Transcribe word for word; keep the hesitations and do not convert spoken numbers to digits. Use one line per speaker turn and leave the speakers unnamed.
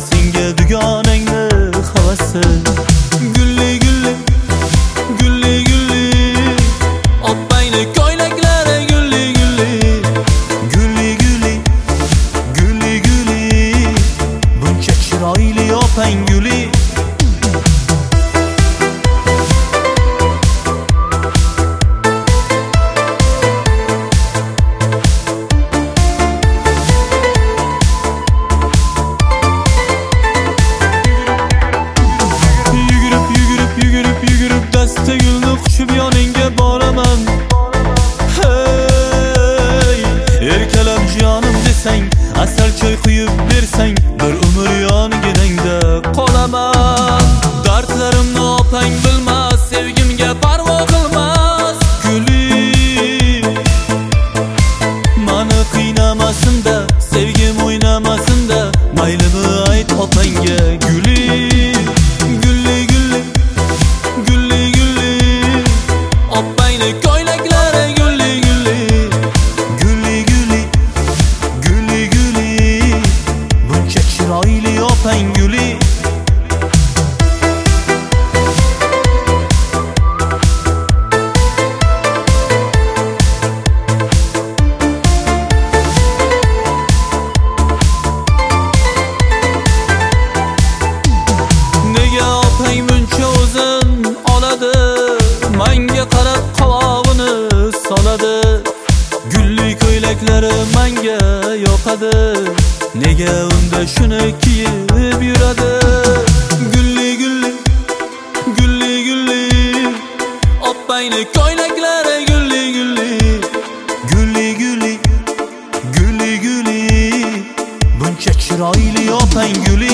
senga dugonangni havasi. Gulli gulli gulli gulli oppayni ko'ylaklari gulli gulli gulli gulli gulli gulli buncha chiroyli opang gulli. Dasta gulni quchib yoningga boraman. Hey, erkalab jonim desang, asal choy quyib bersang, bir umr yonginangda qolaman. Dardlarimni opang bilmas, sevgimga parvo qilmas. Guli mani qiynamasin-da, sevgim o'ynamasin-da, maylimi ayt opangga guli. Ko'ylaklari gulli gulli gulli gulli gulli gulli buncha chiroyli opang gulli. Nega opang buncha o'zin oladi, manga qarab qovog'ini soladi. Gulli ko'ylaklari manga yoqadi, nega unda shuni kiyib yuradi. Gulli gulli gulli gulli oppayni ko'ylaklari gulli gulli gulli gulli gulli gulli buncha chiroyli opang gulli.